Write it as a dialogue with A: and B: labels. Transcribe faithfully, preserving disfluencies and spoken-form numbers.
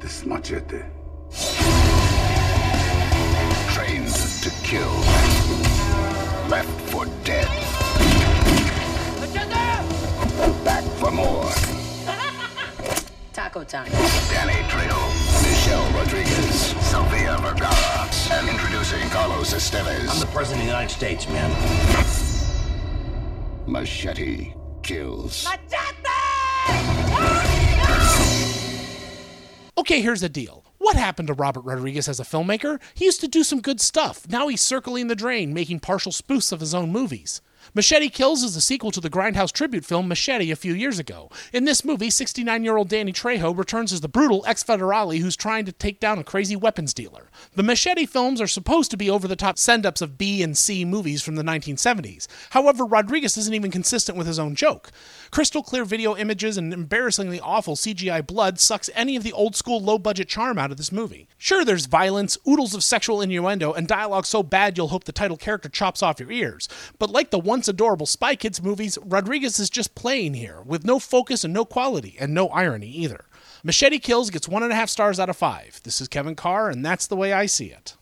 A: This machete.
B: Trained to kill. Left for dead. Back for more.
C: Taco time.
B: Danny Trejo, Michelle Rodriguez, Sofia Vergara, and introducing Carlos Estevez.
D: I'm the president of the United States, man.
B: Machete kills.
E: Okay, here's the deal. What happened to Robert Rodriguez as a filmmaker? He used to do some good stuff. Now he's circling the drain, making partial spoofs of his own movies. Machete Kills is the sequel to the Grindhouse tribute film Machete a few years ago. In this movie, sixty-nine-year-old Danny Trejo returns as the brutal ex-federale who's trying to take down a crazy weapons dealer. The Machete films are supposed to be over-the-top send-ups of B and C movies from the nineteen seventies. However, Rodriguez isn't even consistent with his own joke. Crystal clear video images and embarrassingly awful C G I blood sucks any of the old-school low-budget charm out of this movie. Sure, there's violence, oodles of sexual innuendo, and dialogue so bad you'll hope the title character chops off your ears. But like the once adorable Spy Kids movies, Rodriguez is just playing here, with no focus and no quality, and no irony either. Machete Kills gets one and a half stars out of five. This is Kevin Carr, and that's the way I see it.